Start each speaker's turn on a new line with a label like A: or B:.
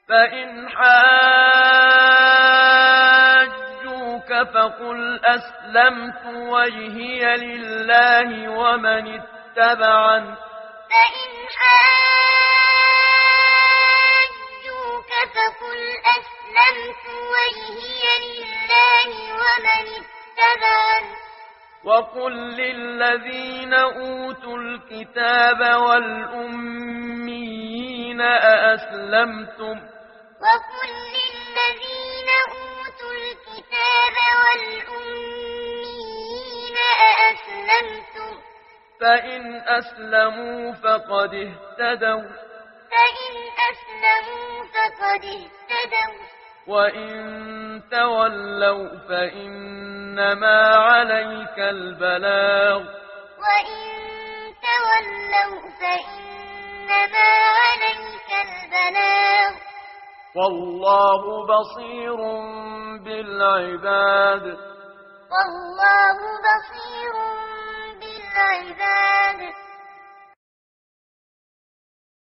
A: فإن حاجوك فقل أسلمت وجهي لله ومن اتبعن.
B: فإن حاجوك فقل أسلمت وجهي لله ومن اتبعن.
A: وقل للذين أوتوا الكتاب والأميين أأسلمتم.
B: وقل للذين أوتوا الكتاب والأميين أأسلمتم.
A: فإن أسلموا فقد اهتدوا.
B: فإن أسلموا فقد اهتدوا.
A: وإن تولوا فإنما عليك البلاغ.
B: وإن تولوا فإنما عليك البلاغ.
A: والله بصير بالعباد.
B: والله بصير بالعباد.